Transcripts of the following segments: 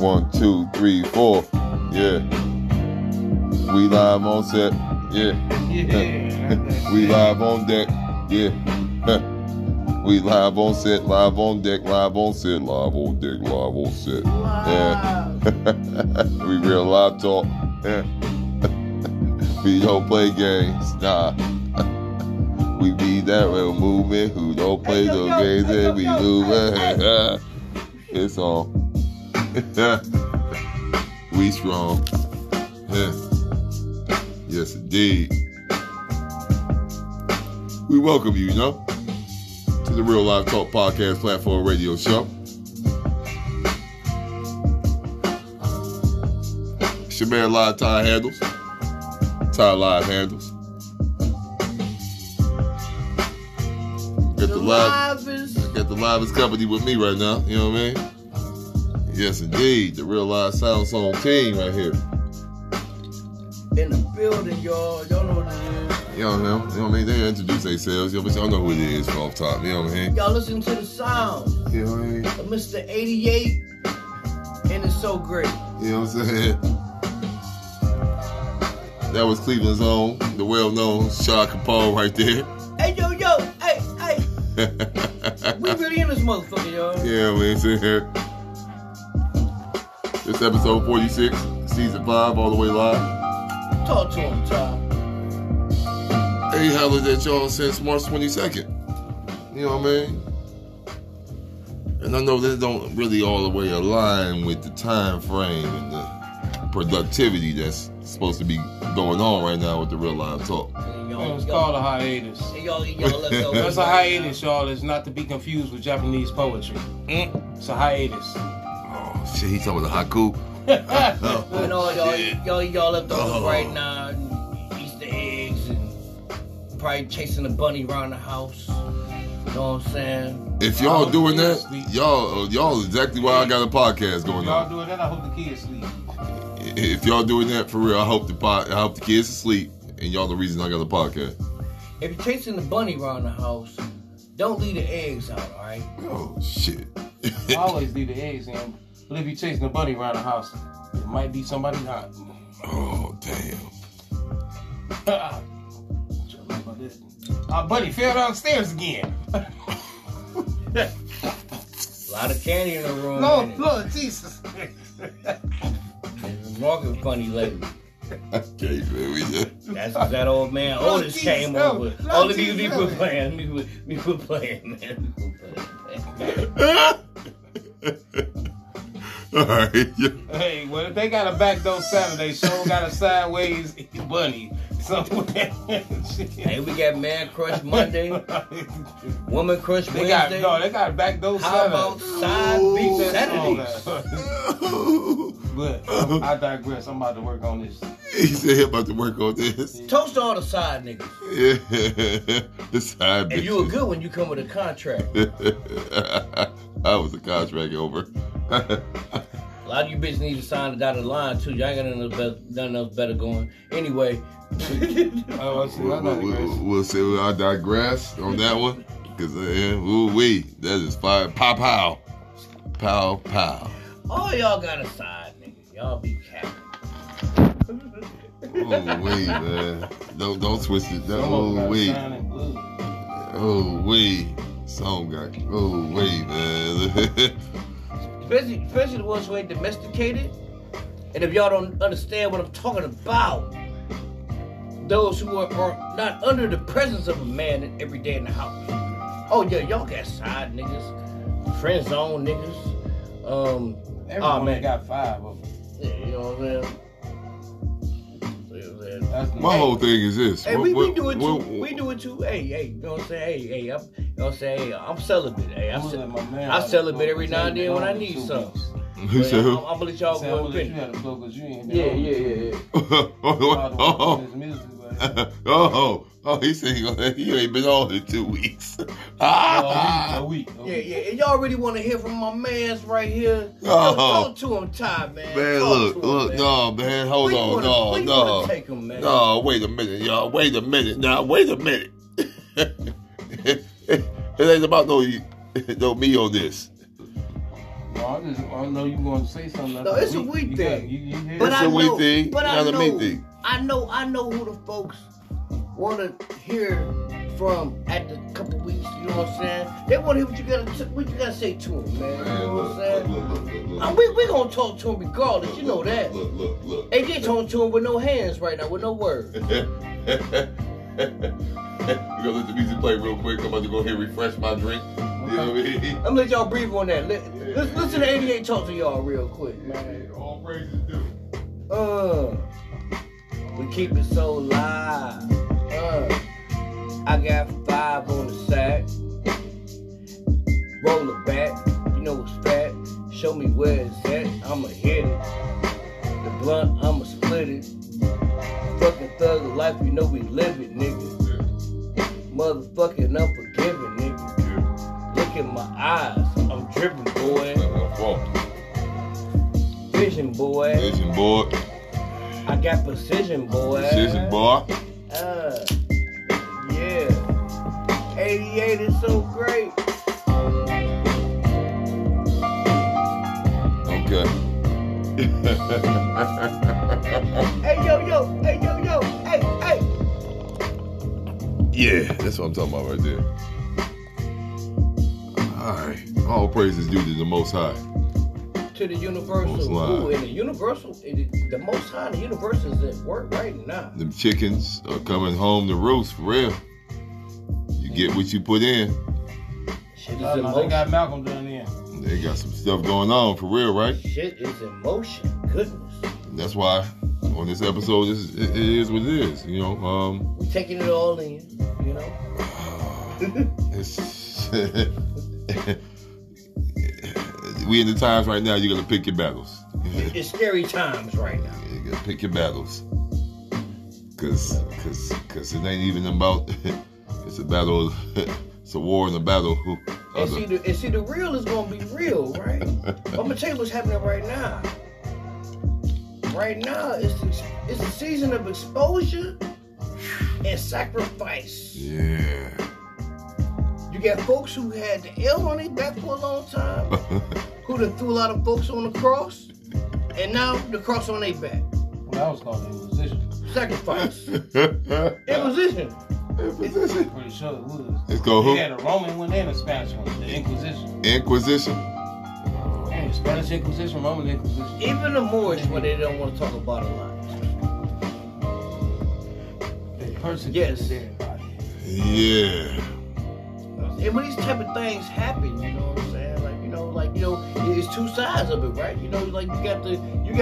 1, 2, 3, 4. Yeah. We live on set. Yeah. We live on deck. Yeah. We live on set, live on deck, live on set, live on deck, live on set. Yeah. We real live talk. Yeah. We don't play games. Nah. We be that real movement who don't play those games and we lose. It's on. We strong. Yeah. Yes, indeed. We welcome you, to the Real Live Talk Podcast Platform Radio Show. It's your man, Live Ty Handles. Ty Live Handles. Got the livest company with me right now. You know what I mean? Yes, indeed. The Real Live Sound Song team right here. In the building, y'all. Y'all know what it is. Y'all know. You know what I mean? They introduce themselves. But y'all know who it is off top. You know what I mean? Y'all listen to the sound. You know what I mean? Of Mr. 88. And it's so great. You know what I'm saying? That was Cleveland's own, the well-known Sean Capone right there. Hey, yo. Hey. We really in this motherfucker, y'all. Yeah, we ain't sitting here. This episode 46, season 5, all the way live. Talk to him, Ty. Hey, hollered at y'all since March 22nd. You know what I mean? And I know that don't really all the way align with the time frame and the productivity that's supposed to be going on right now with the Real Live Talk. It's called a hiatus. That's a hiatus, y'all. It's not to be confused with Japanese poetry. It's a hiatus. Oh, shit, he talking about the haiku? You know, y'all left over right now, Easter eggs, and probably chasing a bunny around the house. You know what I'm saying? If y'all doing that, y'all exactly why I got a podcast going on. If y'all doing that, I hope the kids sleep. If y'all doing that for real, I hope the kids asleep, and y'all the reason I got a podcast. If you're chasing the bunny around the house, don't leave the eggs out, all right? Oh shit! I always leave the eggs in, but if you're chasing the bunny around the house, it might be somebody hot. Oh damn! Our buddy fell downstairs again. A lot of candy in the room. Lord Jesus. Walking funny lately. Okay, man, That's that old man Otis came over. All of you people playing. Me quit playing, man. All right. Hey, well, if they got a backdoor Saturday show, got a sideways bunny somewhere. Hey, we got Man Crush Monday, Woman Crush Wednesday. They got a backdoor Saturday. How about Side Beat Saturdays? But I digress. I'm about to work on this. He said he about to work on this. Toast to all the side niggas. Yeah, the side bitches. And you were good when you come with a contract. I was a contract over. A lot of you bitches need to sign the dotted line too. Y'all ain't got nothing else better going. Anyway. We'll see. I digress on that one. Because, that is fire. Pow, pow. Pow, pow. All y'all got a side, nigga. Y'all be capping. Man. Don't twist it. Song got. Man. Especially the ones who ain't domesticated. And if y'all don't understand what I'm talking about, those who are not under the presence of a man every day in the house. Oh yeah, y'all got side niggas, friend zone niggas. Everyone got 5 of them. Yeah, you know what I'm saying? My whole thing is this. Hey, we do it too. We do it too. Hey, you know what I'm saying? I'm celibate. Hey, I celibate every now and then when I need something. I'm gonna let y'all go and finish. Oh, he said he ain't been on in 2 weeks. A week. Yeah. And y'all really want to hear from my mans right here? Talk to him, Ty, man. Man, look, no, man, hold on, no. Take him, man. No, wait a minute, y'all. Wait a minute. It ain't about no me on this. I know you going to say something. No, it's a we thing. It's a we thing, not a me thing. I know who the folks want to hear from at the couple weeks. You know what I'm saying? They want to hear what you gotta say to them, man. You know what I'm saying? We gonna talk to them regardless. You know that. Look. They get talking to them with no hands right now, with no words. We're gonna let the music play real quick. I'm about to go ahead and refresh my drink. You know what I mean? I'm gonna let y'all breathe on that. Let's listen to 88 talk to y'all real quick, man. All praises due. We keep it so live. I got 5 on the sack. Roll it back. You know it's fat. Show me where it's at. I'ma hit it. The blunt, I'ma split it. Fucking thug of life, you know we live it, nigga. Motherfucking unforgiving, nigga. Look at my eyes, I'm dripping, boy. Vision, boy. Vision, boy. I got precision, boy. Precision, boy. Yeah. 88 is so great. Okay. Hey, yo. Hey. Yeah, that's what I'm talking about right there. Alright. All praises due to the Most High. To the Universal. Ooh, and the Universal, the Most High, the Universal is at work right now. Them chickens are coming home to roost, for real. You get what you put in. Shit is in motion. They got Malcolm down there. They got some stuff going on, for real, right? Shit is in motion. Goodness. That's why on this episode, it is what it is. You know, we're taking it all in. You know. We in the times right now. You gotta pick your battles. It's scary times right now. You gotta pick your battles, cause it ain't even about. It's a battle. It's a war and a battle. And see, the real is gonna be real, right? I'm gonna tell you what's happening right now. Right now, it's the season of exposure and sacrifice. Yeah. You got folks who had the L on their back for a long time, who done threw a lot of folks on the cross, and now the cross on their back. Well, that was called Inquisition. Sacrifice. Inquisition. Inquisition. Pretty sure it was. It's called who? They had a Roman one and a Spanish one. The Inquisition. Inquisition? Yeah, Spanish Inquisition, Roman Inquisition. Even the Moorish, when they don't want to talk about a lot. They persecuted everybody. Yeah. And when these type of things happen, you know what I'm saying? It's two sides of it, right? You know, like you got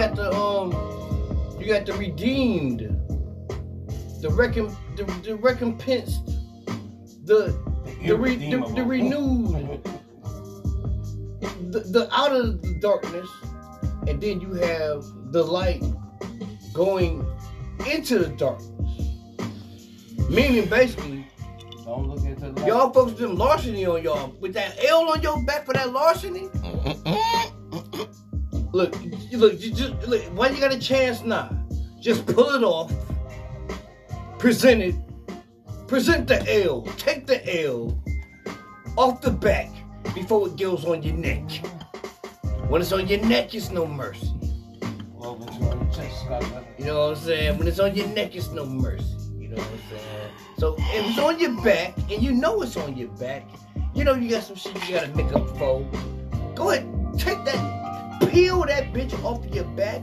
the redeemed, the recompensed, the renewed, the out of the darkness, and then you have the light going into the darkness. Meaning, basically, don't look into the light. Y'all folks with them larceny on y'all, with that L on your back for that larceny. Look, why you got a chance now? Just pull it off. Present the L. Take the L off the back before it goes on your neck. When it's on your neck, it's no mercy. You know what I'm saying? When it's on your neck, it's no mercy. You know what I'm saying? So if it's on your back, and you know it's on your back, you know you got some shit you gotta make up for. Go ahead, peel that bitch off of your back.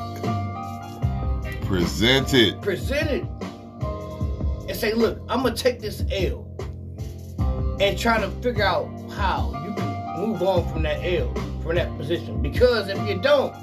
Present it. And say, look, I'm gonna take this L and try to figure out how you can move on from that L, from that position. Because if you don't,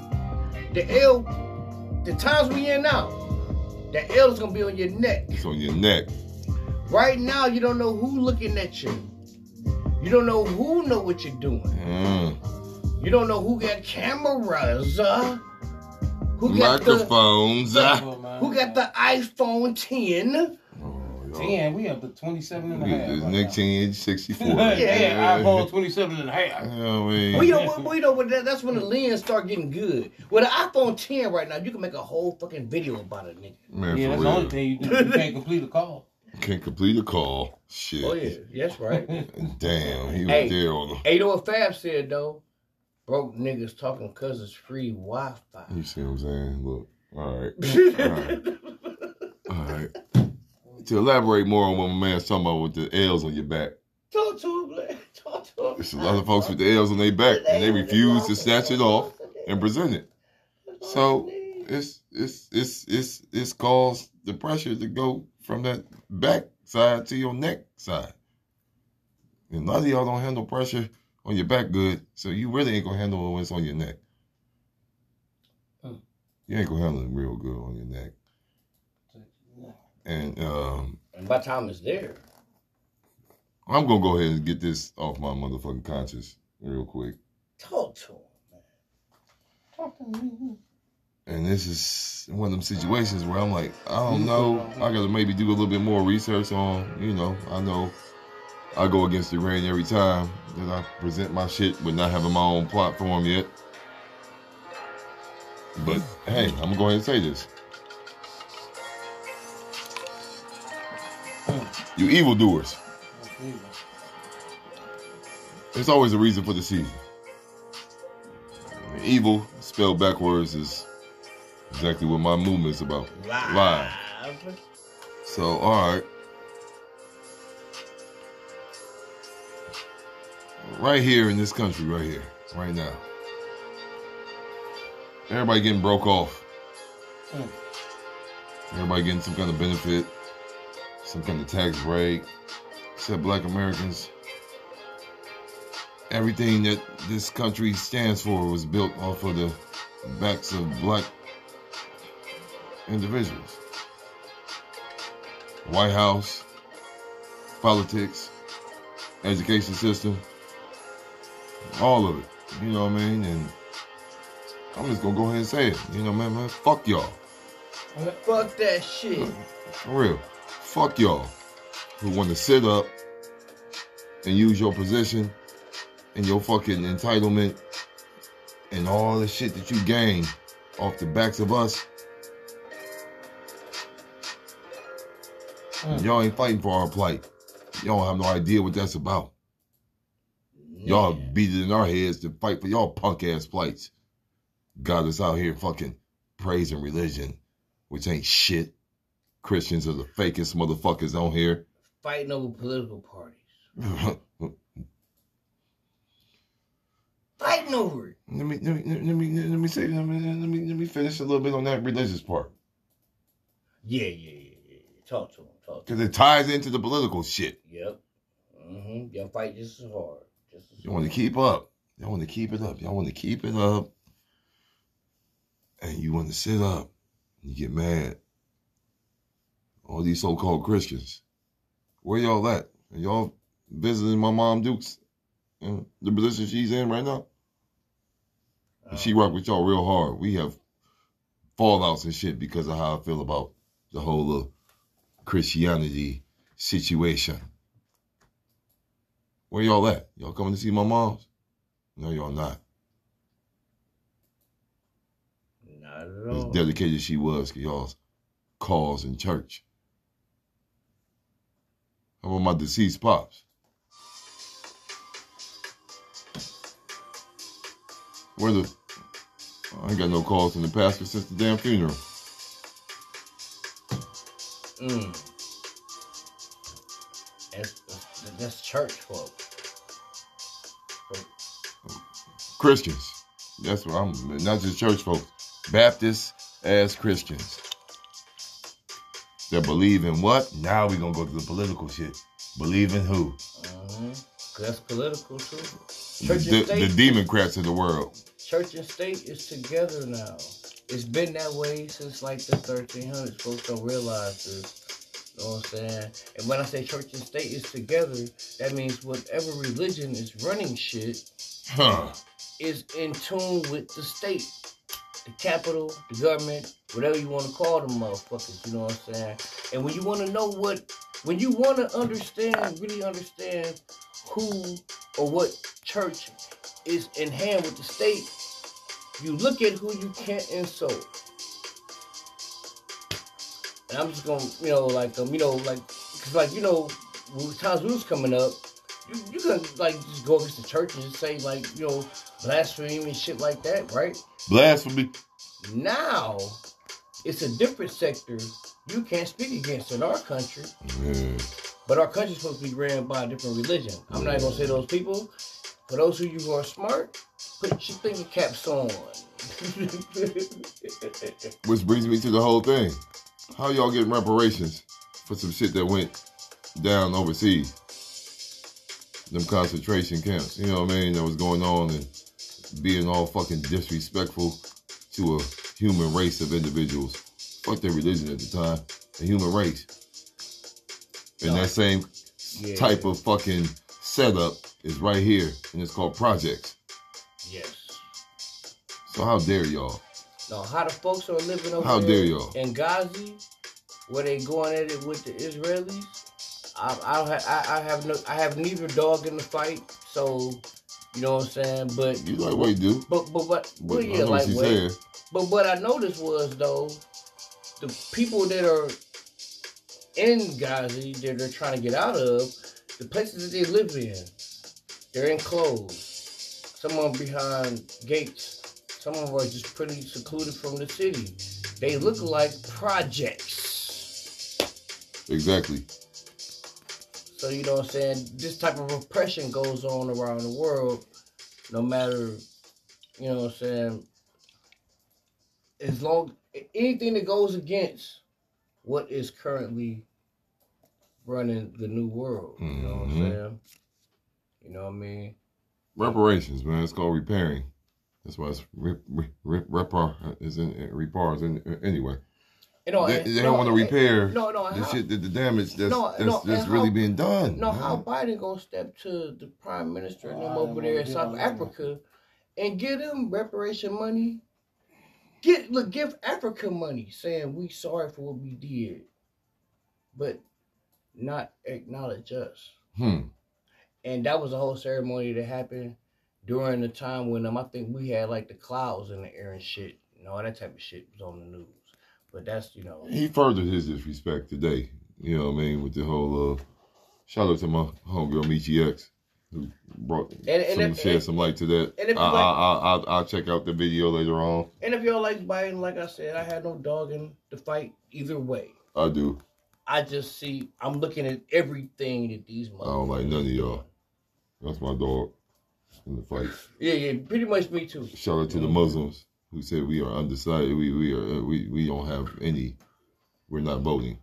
the times we in now, the L is gonna be on your neck. It's on your neck. Right now, you don't know who looking at you. You don't know who know what you're doing. You don't know who got cameras, who got microphones, who got the iPhone 10. 10, we have the 27 and a half. It's 1964. yeah, iPhone 27 and a half. We know that's when the lens start getting good. With an iPhone 10 right now, you can make a whole fucking video about it, nigga. Man, yeah, that's the only thing you do. You can't complete a call. Can't complete a call. Shit. Oh, yeah. That's right. Damn, he was there on the... Hey, you know what Fab said, though? Broke niggas talking cause it's free Wi-Fi. You see what I'm saying? Look. All right. All right. To elaborate more on what my man's talking about with the L's on your back. Talk to him, man. Talk to him. There's a lot of folks with the L's on their back, and they refuse to snatch it off and present it. So it's caused the pressure to go from that back side to your neck side. And a lot of y'all don't handle pressure on your back good, so you really ain't gonna handle it when it's on your neck. You ain't gonna handle it real good on your neck. And by the time it's there, I'm gonna go ahead and get this off my motherfucking conscience real quick. Talk to him, man. Talk to me. And this is one of them situations where I'm like, I don't know. I gotta maybe do a little bit more research on, I know I go against the grain every time that I present my shit with not having my own platform yet. But hey, I'm gonna go ahead and say this. You evildoers. There's always a reason for the season. Evil, spelled backwards, is exactly what my movement's about. Live. So, alright. Right here in this country, right here, right now. Everybody getting broke off. Everybody getting some kind of benefit, some kind of tax break, except Black Americans. Everything that this country stands for was built off of the backs of Black individuals. White House, politics, education system, all of it. You know what I mean? And I'm just gonna go ahead and say it. Man, fuck y'all. Fuck that shit. For real. Fuck y'all who want to sit up and use your position and your fucking entitlement and all the shit that you gain off the backs of us. Y'all ain't fighting for our plight. Y'all have no idea what that's about. Y'all beat it in our heads to fight for y'all punk ass plights. Got us out here fucking praising religion, which ain't shit. Christians are the fakest motherfuckers on here. Fighting over political parties. Fighting over it. Let me finish a little bit on that religious part. Yeah. Talk to him. Because it ties into the political shit. Yep. Y'all fight just as hard. You want to keep up. Y'all want to keep it up. And you want to sit up. And you get mad. All these so-called Christians. Where y'all at? Are y'all visiting my mom Dukes? The position she's in right now? She rock with y'all real hard. We have fallouts and shit because of how I feel about the whole Christianity situation. Where y'all at? Y'all coming to see my moms? No, y'all not. Not at all. As dedicated she was to y'all's cause in church. How about my deceased pops? I ain't got no calls from the pastor since the damn funeral. That's church folk. Christians. That's what I'm, not just church folks. Baptist as Christians. That believe in what? Now we're going to go to the political shit. Believe in who? That's political too. The Democrats of the world. Church and state is together now. It's been that way since like the 1300s. Folks don't realize this. You know what I'm saying? And when I say church and state is together, that means whatever religion is running shit is in tune with the state. The capital, the government, whatever you want to call them motherfuckers, you know what I'm saying? And when you want to know when you want to really understand who or what church is in hand with the state, you look at who you can't insult. And I'm just gonna, because when times we was coming up, you couldn't like just go against the church and just say like, you know, blasphemy and shit like that, right? Blasphemy. Now, it's a different sector you can't speak against in our country. Yeah. But our country's supposed to be ran by a different religion. I'm not going to say those people. For those of you who are smart, put your thinking caps on. Which brings me to the whole thing. How y'all getting reparations for some shit that went down overseas? Them concentration camps, you know what I mean, that was going on, and being all fucking disrespectful to a human race of individuals. Fuck their religion at the time. The human race. And that same type of fucking setup is right here, and it's called projects. Yes. So how dare y'all? No, how the folks are living over how there dare y'all? In Gaza, where they going at it with the Israelis. I have neither dog in the fight, so you know what I'm saying. But you lightweight, dude. But yeah, lightweight. But what I noticed was though, the people that are in Gaza that they're trying to get out of, the places that they live in, they're enclosed. Some of them behind gates. Some of them are just pretty secluded from the city. They look like projects. Exactly. So, you know what I'm saying? This type of repression goes on around the world, no matter, you know what I'm saying, as long, anything that goes against what is currently running the new world, you know what I'm saying? You know what I mean? Reparations, man. It's called repairing. That's why it's anyway. They don't want to repair the shit, the damage that's really being done. How Biden gonna step to the prime minister and them over there in South Africa and give them reparation money? Give Africa money, saying we sorry for what we did, but not acknowledge us. And that was a whole ceremony that happened during the time when I think we had like the clouds in the air and shit. You know, that type of shit was on the news. But that's, you know. He furthered his disrespect today. You know what I mean? With the whole, shout out to my homegirl, Michi X, who brought shed some light to that. And I'll check out the video later on. And if y'all like Biden, like I said, I had no dog in the fight either way. I do. I just see, I'm looking at everything that these motherfuckers. I don't like none of y'all. That's my dog in the fight. Yeah, pretty much me too. Shout out to the Muslims who said we are undecided. We don't have any. We're not voting.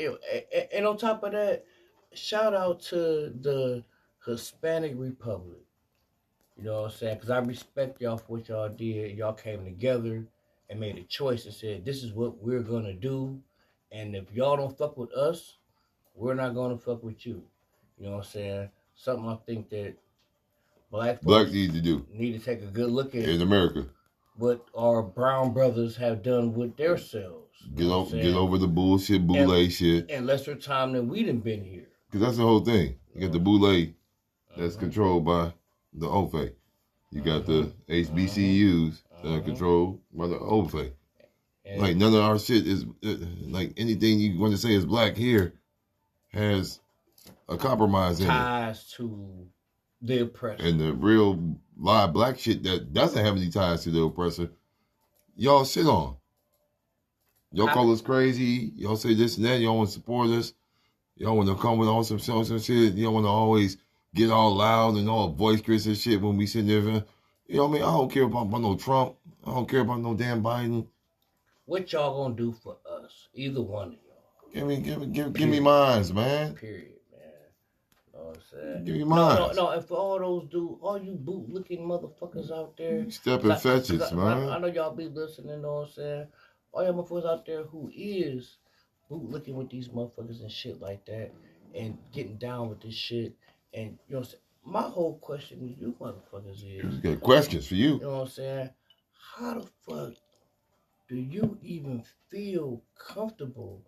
And on top of that, shout out to the Hispanic Republic. You know what I'm saying? Because I respect y'all for what y'all did. Y'all came together and made a choice and said, this is what we're going to do. And if y'all don't fuck with us, we're not going to fuck with you. You know what I'm saying? Something I think that black need to do. Need to take a good look at in America. What our brown brothers have done with their selves. Get over the bullshit, boule shit. In lesser time than we done been here. Because that's the whole thing. You got the boule that's controlled by the OFE. You got the HBCUs that are controlled by the OFE. Like, none of our shit is, like, anything you want to say is black here has a compromise in it. Ties to the oppressor. And the real live black shit that doesn't have any ties to the oppressor, y'all shit on. Y'all call us crazy. Y'all say this and that. Y'all want to support us. Y'all want to come with all some shit. Y'all want to always get all loud and all boisterous and shit when we sit there. You know what I mean? I don't care about no Trump. I don't care about no damn Biden. What y'all gonna do for us? Either one of y'all. Give me mines, man. Period, man. You know what I'm saying? Give me mines. No. And for all you boot-looking motherfuckers out there. Step and fetch it, man. I know y'all be listening, you know what I'm saying? All y'all motherfuckers out there who is boot-looking with these motherfuckers and shit like that and getting down with this shit. And, you know what I'm saying? My whole question to you motherfuckers is... Got questions for you. You know what I'm saying? How the fuck do you even feel comfortable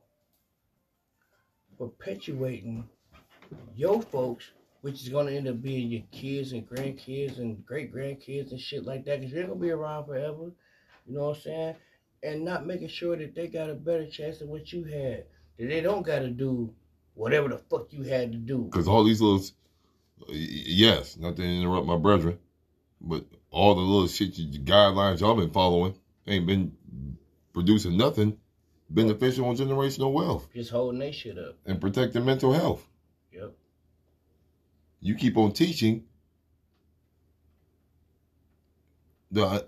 perpetuating your folks, which is going to end up being your kids and grandkids and great-grandkids and shit like that, because you're going to be around forever, you know what I'm saying, and not making sure that they got a better chance than what you had, that they don't got to do whatever the fuck you had to do. Because all these little Yes, not to interrupt my brethren, but all the little shit, the guidelines y'all been following ain't been producing nothing beneficial on generational wealth. Just holding that shit up. And protecting mental health. Yep. You keep on teaching the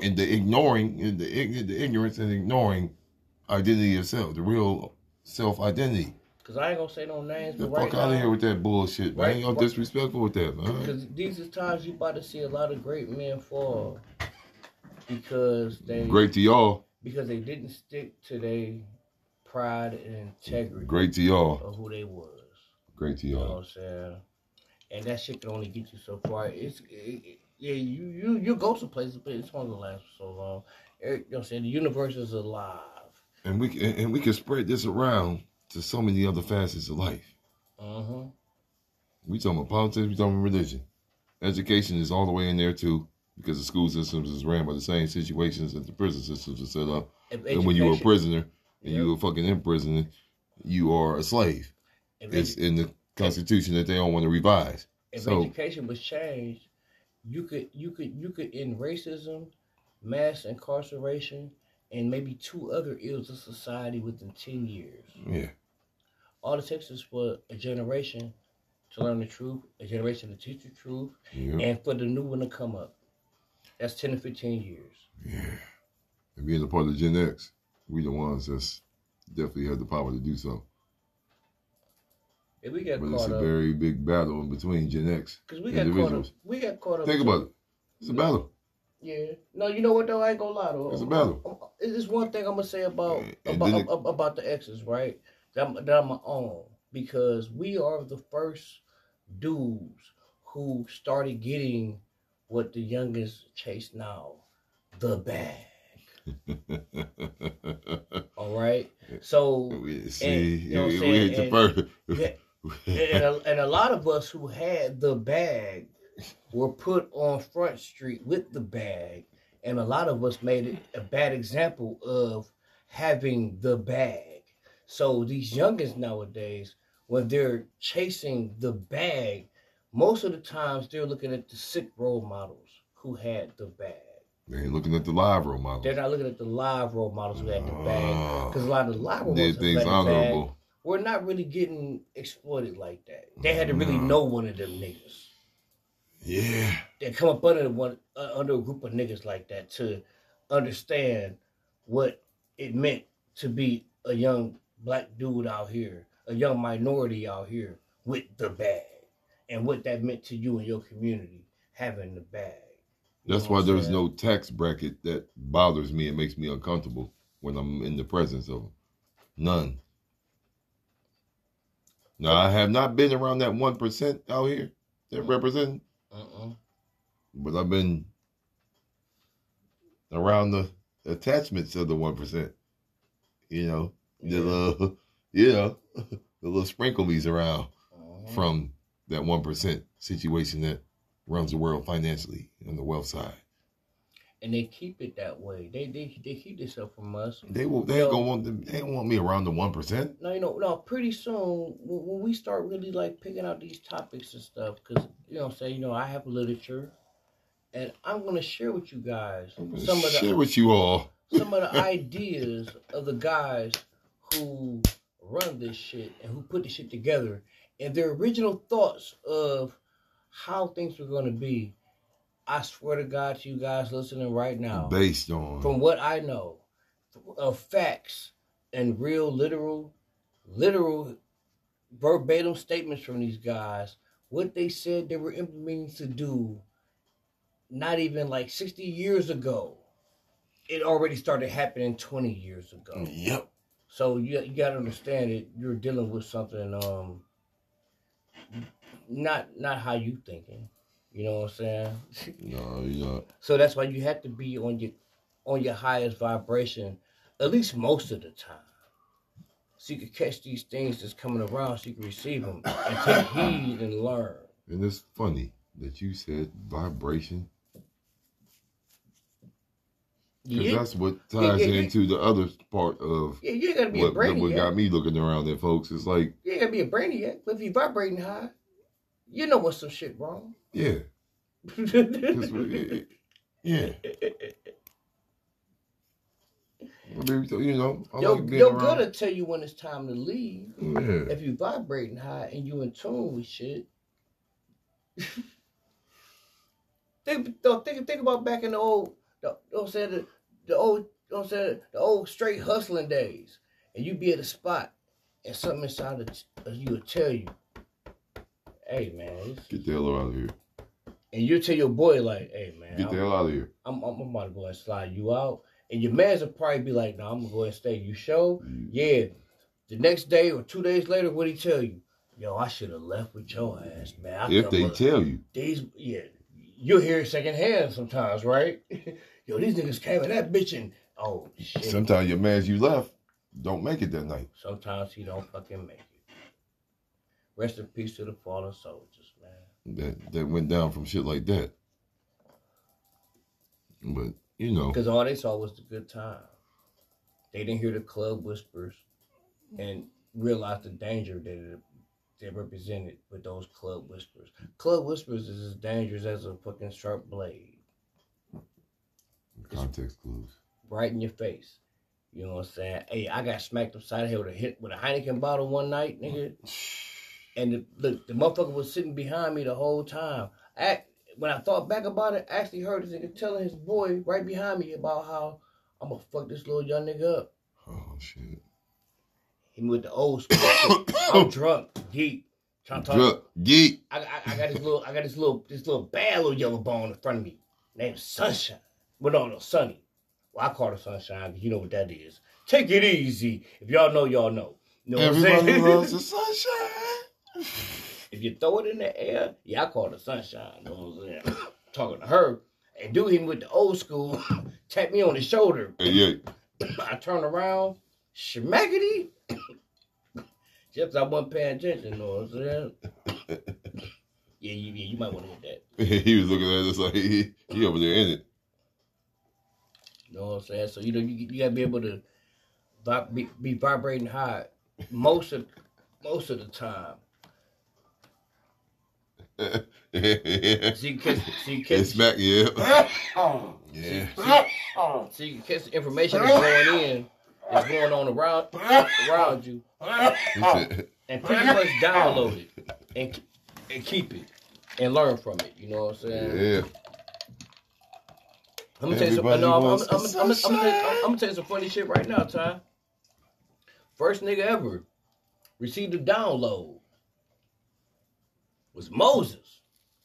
ignorance and ignoring identity of self, the real self-identity. Because I ain't going to say no names. Get the fuck out of here with that bullshit, man. Y'all disrespectful with that, man. Because these are times you about to see a lot of great men fall. Because they... Great to y'all. Because they didn't stick to their pride and integrity. Great to y'all. Of who they was. Great to y'all. You know what I'm saying? And that shit can only get you so far. Yeah, you go to places, but it's only gonna last for so long. You know what I'm saying? The universe is alive. And we can spread this around to so many other facets of life. We talking about politics, we talking about religion. Education is all the way in there too, because the school systems is ran by the same situations that the prison systems are set up. And when you were a prisoner and you were fucking in prison, you are a slave. It's in the Constitution that they don't want to revise. If education was changed, you could end racism, mass incarceration, and maybe 2 other ills of society within 10 years. Yeah. All it takes is for a generation to learn the truth, a generation to teach the truth, and for the new one to come up. That's 10 to 15 years. Yeah. And being a part of Gen X, we the ones that's definitely have the power to do so. Yeah, we got but caught it's a up. very big battle in between Gen X individuals. We got caught up. Think about it. It's a battle. Yeah. No, you know what though? I ain't gonna lie though. It's a battle. It's one thing I'm gonna say about the X's, right? That I'm my own, because we are the first dudes who started getting what the youngest chase now, the bag. All right. So we hit the first. And a lot of us who had the bag were put on Front Street with the bag, and a lot of us made it a bad example of having the bag. So these youngins nowadays, when they're chasing the bag, most of the times they're looking at the sick role models who had the bag. They ain't looking at the live role models. They're not looking at the live role models who had the bag, because a lot of the live role models who had the bag were not really getting exploited like that. They had to really know one of them niggas. Yeah. They come up under a group of niggas like that to understand what it meant to be a young black dude out here, a young minority out here with the bag, and what that meant to you and your community having the bag. That's why there's no tax bracket that bothers me and makes me uncomfortable when I'm in the presence of them. None. Now, I have not been around that 1% out here that represent. But I've been around the attachments of the 1%. You know, the little sprinkleys around from that 1% situation that runs the world financially on the wealth side. And they keep it that way. They keep this up from us. They don't want me around the 1%. No. Pretty soon when we start really like picking out these topics and stuff, because I have literature, and I'm gonna share with you guys some of the ideas of the guys who run this shit and who put this shit together, and their original thoughts of how things were gonna be. I swear to God to you guys listening right now, based on from what I know of facts and real literal verbatim statements from these guys, what they said they were implementing to do, not even like 60 years ago, it already started happening 20 years ago. Yep. So you got to understand it. You're dealing with something not how you thinking. You know what I'm saying? No, you're not. So that's why you have to be on your highest vibration, at least most of the time, so you can catch these things that's coming around, so you can receive them and take heed and learn. And it's funny that you said vibration, because that's what ties into the other part of you gotta be a brainiac. What got me looking around at folks. It's like you gotta be a brainiac, but if you're vibrating high, You know what's some shit wrong. Yeah. Yeah. You know, your gut'll tell you when it's time to leave. Yeah. If you vibrating high and you in tune with shit. think about back in the old, the old straight hustling days, and you be at a spot, and something inside of you will tell you, "Hey man, get the hell out of here." And you tell your boy like, "Hey man, get the hell out of here. I'm about to go and slide you out." And your man's will probably be like, "No, I'm gonna go and stay." You sure? Yeah. The next day or 2 days later, what'd he tell you? Yo, I should have left with your ass, man. If they tell you. You'll hear it secondhand sometimes, right? Yo, these niggas came in that bitch and, oh, shit. Sometimes your mans you left don't make it that night. Sometimes he don't fucking make it. Rest in peace to the fallen soldiers, man. That went down from shit like that. But, you know. Because all they saw was the good time. They didn't hear the club whispers and realize the danger that they represented with those club whispers. Club whispers is as dangerous as a fucking sharp blade. Context clues. Right in your face. You know what I'm saying? Hey, I got smacked upside the head with a Heineken bottle one night, nigga. And the motherfucker was sitting behind me the whole time. When I thought back about it, I actually heard this nigga telling his boy right behind me about how I'm gonna fuck this little young nigga up. Oh shit. He with the old school shit. I'm drunk, geek. Drunk, geek. I got this little bad little yellow bone in front of me. Named Sunshine. Well, no, Sunny. Well, I call her Sunshine because you know what that is. Take it easy. If y'all know, y'all know. You know Everybody what I'm saying? loves the sunshine. If you throw it in the air, yeah, I call it Sunshine. You know what I'm saying? Talking to her. And dude, him with the old school, tap me on the shoulder. Yeah. I turn around, schmackety. Just I wasn't paying attention, you know what I'm saying? Yeah, you might want to hit that. He was looking at us like he over there in it. You know what I'm saying? So, you know, you got to be able to be vibrating high most of the time. See, it's back, yeah. Yeah. So you catch the information that's going in, that's going on around you, and pretty much download it and keep it and learn from it. You know what I'm saying? Yeah. I'm gonna tell you some funny shit right now, Ty. First nigga ever received a download was Moses.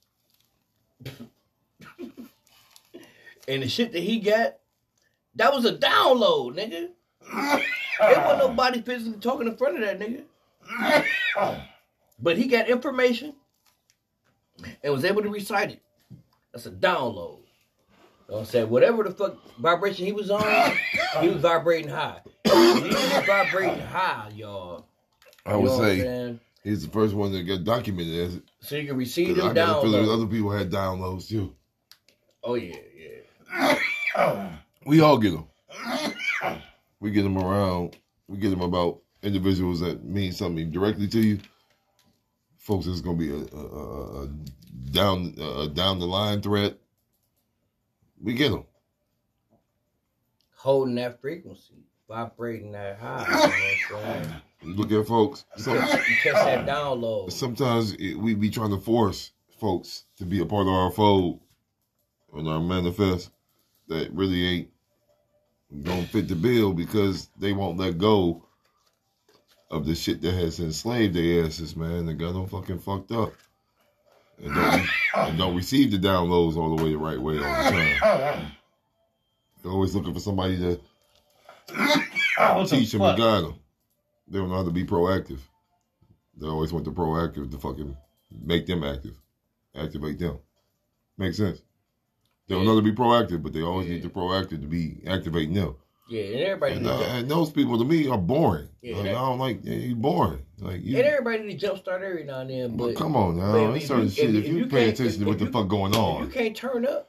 And the shit that he got, that was a download, nigga. There wasn't nobody physically talking in front of that nigga. But he got information and was able to recite it. That's a download. You know what I'm saying? Whatever the fuck vibration he was on, he was vibrating high. He was vibrating high, y'all. I would say he's the first one that got documented as it. So you can receive them downloads. I got a feeling other people had downloads too. Oh, yeah. We all get them. We get them around. We get them about individuals that mean something directly to you. Folks, it's going to be a down the line threat. We get them. Holding that frequency, vibrating that high. You know what I'm saying? Look at folks. You catch that download. Sometimes we be trying to force folks to be a part of our fold and our manifest that really ain't gonna fit the bill because they won't let go of the shit that has enslaved their asses, man. They got them fucking fucked up. And don't receive the downloads all the way the right way all the time. They're always looking for somebody to teach them and guide them. They don't know how to be proactive. They always want the proactive to fucking make them active. Activate them. Makes sense. They don't know how to be proactive, but they always need the proactive to be activating them. Yeah, and everybody and those people to me are boring. Yeah, like, I don't like he's boring. Like and everybody need to jumpstart every now and then. But come on now, there's certain shit. If you pay attention to what the fuck going on, you can't turn up.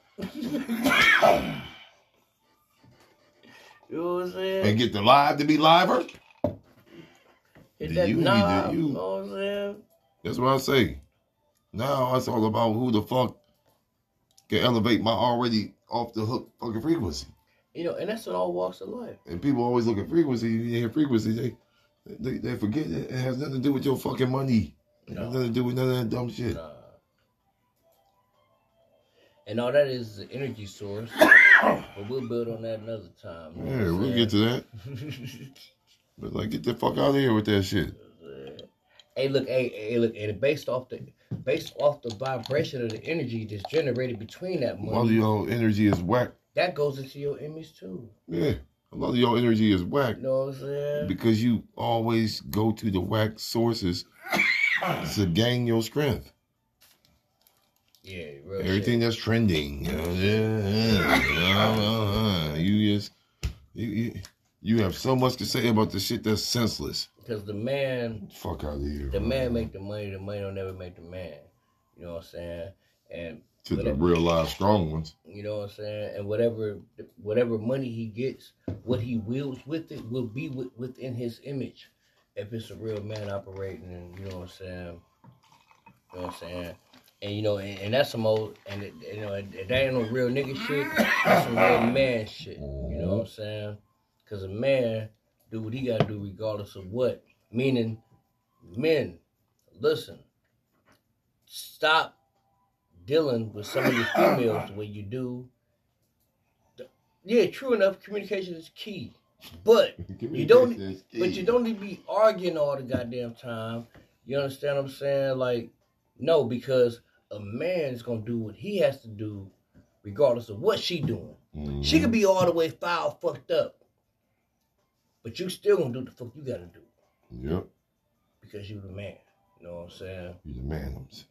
You know what I'm saying? And get the live to be liver. Hit that knob, you know what I'm saying? That's what I say. Now it's all about who the fuck can elevate my already off the hook fucking frequency. You know, and that's in all walks of life. And people always look at frequency. You hear frequency, they forget it has nothing to do with your fucking money. It has nothing to do with none of that dumb shit. Nah. And all that is the energy source. But we'll build on that another time. Yeah, we'll get to that. But like, get the fuck out of here with that shit. Hey, look, and based off the vibration of the energy that's generated between that money. A lot of your energy is whack. That goes into your image too. Yeah. A lot of your energy is whack. You know what I'm saying? Because you always go to the whack sources to gain your strength. Yeah, real everything shit. That's trending. You have so much to say about the shit that's senseless. Because the man, fuck out of here. The man make the money don't never make the man. You know what I'm saying? And to the real live strong ones. You know what I'm saying? And whatever money he gets, what he wills with it will be within his image. If it's a real man operating, and you know what I'm saying? You know what I'm saying? And you know, and that's some old, and you know, that ain't no real nigga shit. That's some real man shit. You know what I'm saying? Because a man do what he gotta do regardless of what. Meaning, men, listen, stop dealing with some of your females the way you do. Yeah, true enough, communication is key. But you don't need to be arguing all the goddamn time. You understand what I'm saying? Like, no, because a man is gonna do what he has to do regardless of what she doing. Mm-hmm. She could be all the way foul fucked up. But you still gonna do what the fuck you gotta do. Yep. Because you the man. You know what I'm saying? You the manums.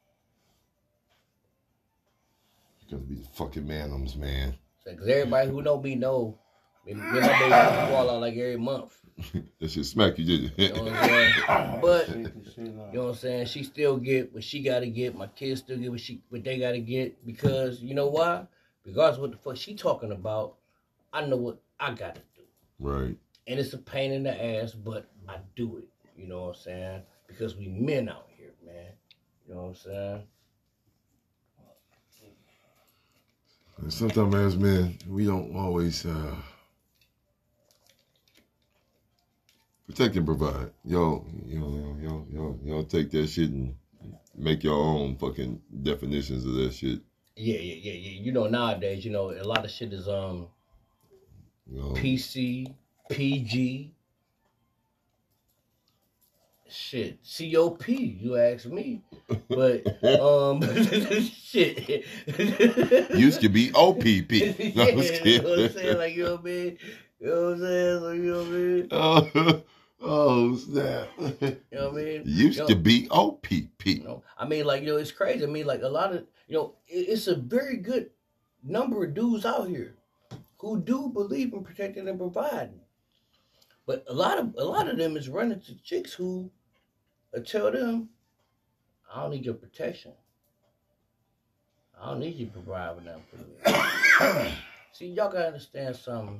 You gotta be the fucking manums, man. Because everybody who know me know. My baby fall out like every month. That shit smack you, did it? You know what I'm saying? But, you know what I'm saying? She still get what she gotta get. My kids still get what they gotta get. Because, you know why? Regardless of what the fuck she talking about, I know what I gotta do. Right. And it's a pain in the ass, but I do it. You know what I'm saying? Because we men out here, man. You know what I'm saying? And sometimes as men, we don't always protect and provide. Y'all take that shit and make your own fucking definitions of that shit. Yeah. You know, nowadays, you know, a lot of shit is PC, PG, shit, COP, you ask me. But shit. Used to be OPP. No, yeah, you know what I'm saying? Like, you know what I mean? You know what I'm saying? Like, you know what I mean? Oh snap. You know what I mean? Used to be OPP. You know, I mean, like, you know, it's crazy. I mean, like, a lot of, you know, it's a very good number of dudes out here who do believe in protecting and providing. But a lot of them is running to chicks who tell them, I don't need your protection. I don't need you to provide for nothing. See, y'all gotta understand something.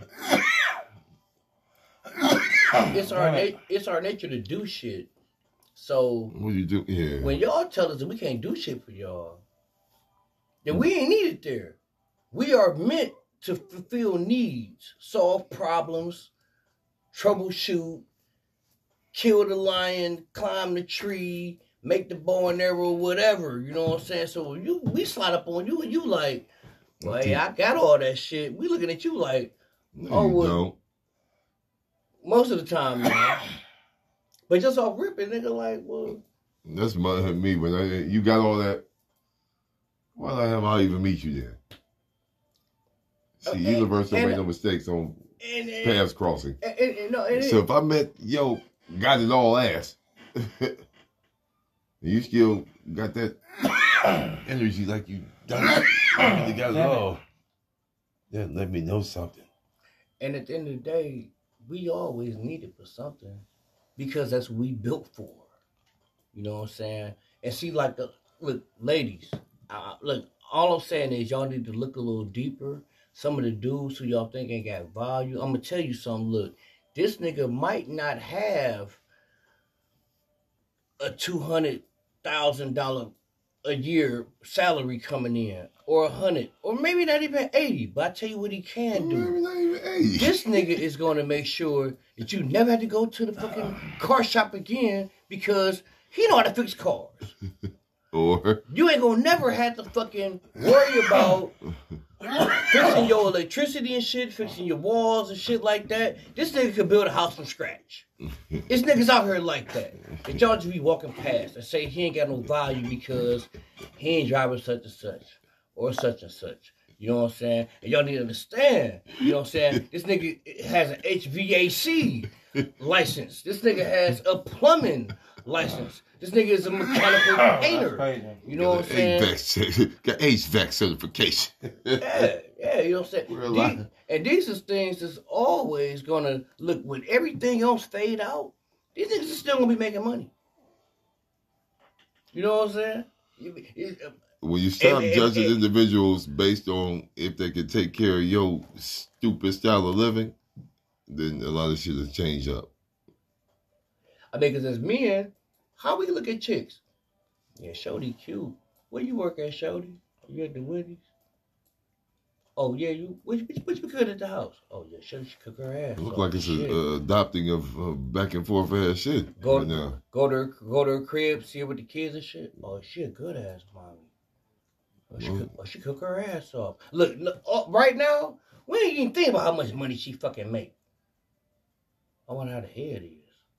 It's our nature to do shit. So what do you do? Yeah. When y'all tell us that we can't do shit for y'all, then we ain't needed there. We are meant to fulfill needs, solve problems, troubleshoot, kill the lion, climb the tree, make the bow and arrow, whatever. You know what I'm saying? So we slide up on you and you like, well, hey, I got all that shit. We looking at you like, no, you don't. Most of the time, man. But just off ripping, nigga, like, well. That's me. When you got all that, why the hell I even meet you then? See, universe don't make no mistakes on paths crossing. So if I met, got it all ass, and you still got that energy like you got it all, then let me know something. And at the end of the day, we always need it for something because that's what we built for. You know what I'm saying? And see, like, look, ladies, look, all I'm saying is y'all need to look a little deeper. Some of the dudes who y'all think ain't got value, I'm going to tell you something. Look, this nigga might not have a $200,000 a year salary coming in, or 100, or maybe not even 80. But I tell you what he can do. Maybe not even 80. This nigga is going to make sure that you never have to go to the fucking car shop again because he know how to fix cars. Or you ain't gonna never have to fucking worry about fixing your electricity and shit, fixing your walls and shit like that. This nigga could build a house from scratch. This nigga's out here like that. And y'all just be walking past and say he ain't got no value because he ain't driving such and such or such and such. You know what I'm saying? And y'all need to understand. You know what I'm saying? This nigga has an HVAC license. This nigga has a plumbing license. This nigga is a mechanical painter. You know what I'm saying? Got HVAC certification. Yeah, you know what I'm saying? And these are things that's always gonna look when everything else fade out. These niggas are still gonna be making money. You know what I'm saying? When you stop judging individuals based on if they can take care of your stupid style of living, then a lot of shit has changed up. I mean, because as men, how we look at chicks? Yeah, Shorty cute. Where you work at, Shorty? You at the Wendy's? Oh, yeah, what you cook at the house? Oh, yeah, Shorty should cook her ass. It look like it's adopting of back and forth ass shit. Go to her crib, see her with the kids and shit. Oh, she a good ass mommy. She cook her ass off. Look, right now, we ain't even think about how much money she fucking make. I wonder how the head is.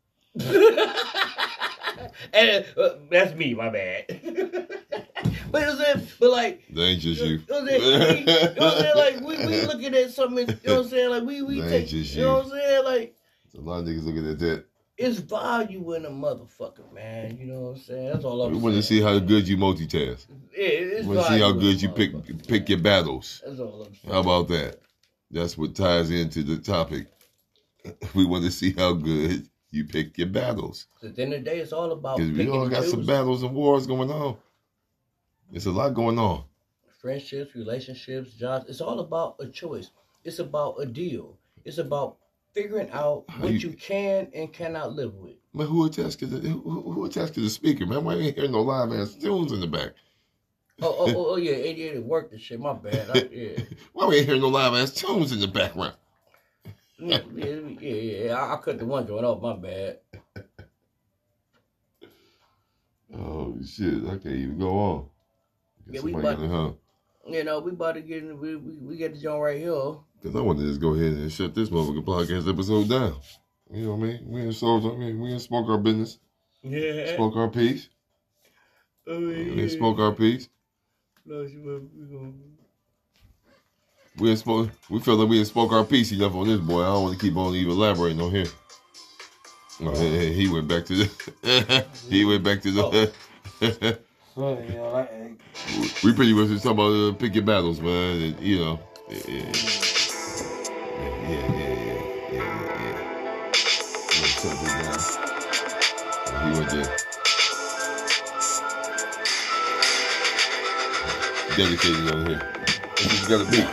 And that's me, my bad. But you know what I'm saying? But like, that ain't just you. You know what I'm saying? Like we looking at something. You know what I'm saying? Like we take. You know what I'm saying? Like a lot of niggas looking at that. It's value in a motherfucker, man. You know what I'm saying? That's all I'm saying. We want to see how good you multitask. Yeah, we want to see how good you pick your battles. That's all I'm saying. How about that? That's what ties into the topic. We want to see how good you pick your battles. At the end of the day, it's all about picking. We all got some battles and wars going on. There's a lot going on. Friendships, relationships, jobs. It's all about a choice. It's about a deal. It's about figuring out what you can and cannot live with. Man, who attached to the speaker, man? Why ain't hearing no live ass tunes in the back? Oh yeah, 88 worked and shit. My bad. Yeah. Why we ain't hearing no live ass tunes in the background? Yeah. I cut the one joint off. My bad. Oh shit! I can't even go on. Yeah, we about to get in. We get the joint right here. Cause I want to just go ahead and shut this motherfucking podcast episode down. You know what I mean? We ain't spoke our business. Yeah. Spoke our piece. We spoke our piece. No, we felt like we ain't spoke our piece enough on this boy. I don't want to keep on even elaborating on him. Oh, he went back to the. We pretty much just talking about pick your battles, man. And, you know. Yeah. He went there. Dedicated on here. That's what you gotta be.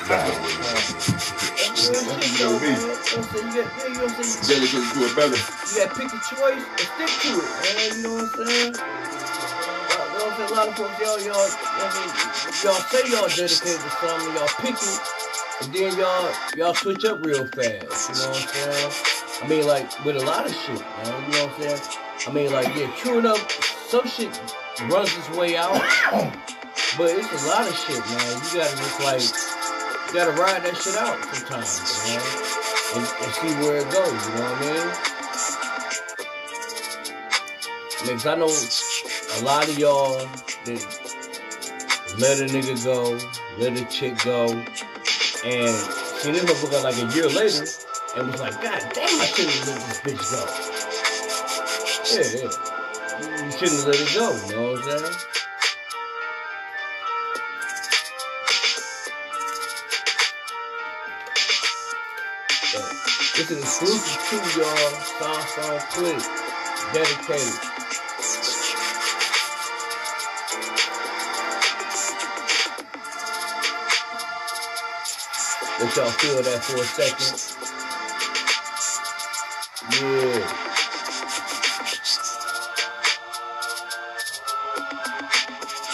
Dedicated to a better. You gotta pick a choice and stick to it, man. You know what I'm saying? A lot of folks, y'all say y'all dedicated to something, y'all pick it, and then y'all switch up real fast. You know what I'm saying? I mean, like with a lot of shit, man. You know what I'm saying? I mean, like true enough, some shit runs its way out, but it's a lot of shit, man. You gotta just you gotta ride that shit out sometimes, man, and see where it goes. You know what I mean? Because I know a lot of y'all that let a nigga go, let a chick go, and seen this motherfucker like a year later and was like, God damn, I shouldn't have let this bitch go. Yeah. You shouldn't have let it go, you know what I'm saying? It's an exclusive to y'all, Song Click, dedicated. Let y'all feel that for a second. Yeah.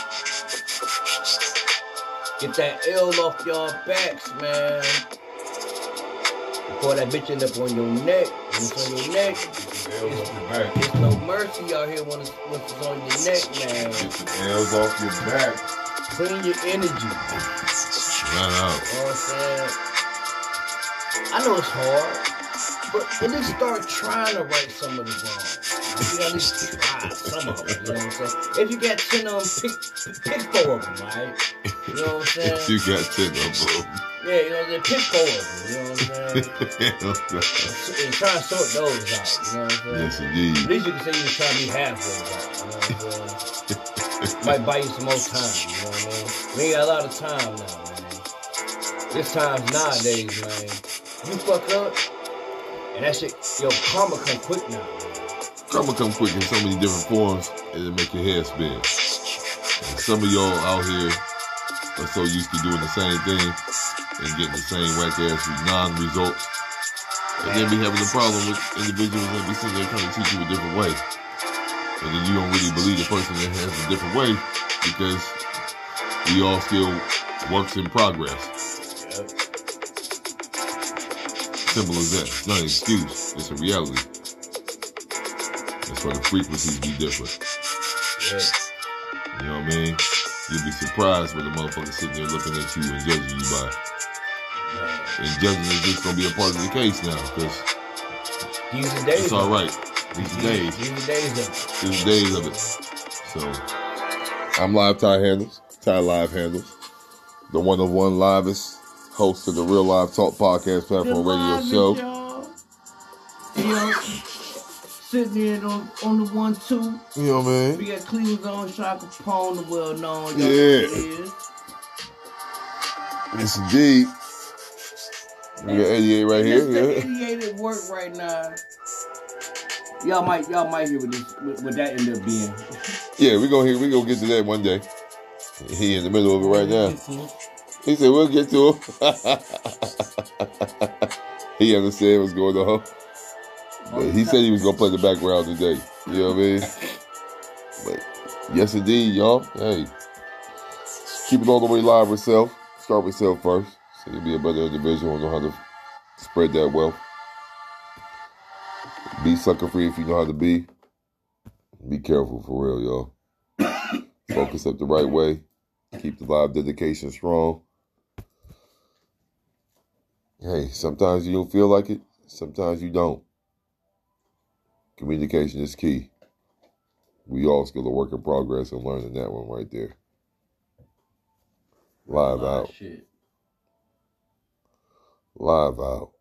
Get that L off y'all backs, man. Before that bitch end up on your neck. When it's on your neck, there's no mercy out here when it's on your neck, man. Get the L's off your back. Clean your energy. Run out. You know what I'm saying? I know it's hard, but at least start trying to right some of the wrongs. You gotta at least try some of them, you know what I'm saying? If you got 10 of them, pick 4 of them, right? You know what I'm saying? If you got 10 of them. Yeah, you know what I'm saying? Pick 4 of them, you know what I'm saying? And try to sort those out, you know what I'm saying? Yes, indeed. At least you can say you're trying to be halfway out, you know what I'm saying? Might buy you some more time, you know what I mean? We ain't got a lot of time now, man. This time's nowadays, man. You fuck up, and that shit, yo, karma come quick now, man. Karma come quick in so many different forms, and it make your head spin. And some of y'all out here are so used to doing the same thing and getting the same whack-ass non-results. And then be having a problem with individuals that be sitting there trying to teach you a different way. And then you don't really believe the person that has a different way because we all still works in progress. Yep. Simple as that. It's not an excuse. It's a reality. That's why the frequencies be different. Yeah. You know what I mean? You'll be surprised when the motherfucker sitting there looking at you and judging you by. And judging is just going to be a part of the case now, because it's all right. These days. These days of it. So, I'm Live Ty Handles. Ty Live Handles. The one-of-one livest host of the Real Live Talk Podcast Platform Radio Show. Yo, sitting here on the 1-2. You know what I mean? We got Cleveland on Shaka Capone, the well known. Yeah. Yes, indeed. We got 88 right here. Yeah. 88 at work right now. Y'all might hear what that ended up being. Yeah, we gonna get to that one day. He in the middle of it right now. He said we'll get to him. He understand what's going on. But he said he was gonna play the background today. You know what I mean? But yes indeed, y'all. Hey. Keep it all the way live with self. Start with self first. So you'll be a better individual and know how to spread that wealth. Be sucker free if you know how to be. Be careful for real, y'all. Focus up the right way. Keep the live dedication strong. Hey, sometimes you don't feel like it. Sometimes you don't. Communication is key. We all still a work in progress and learning that one right there. Live out. Shit. Live out.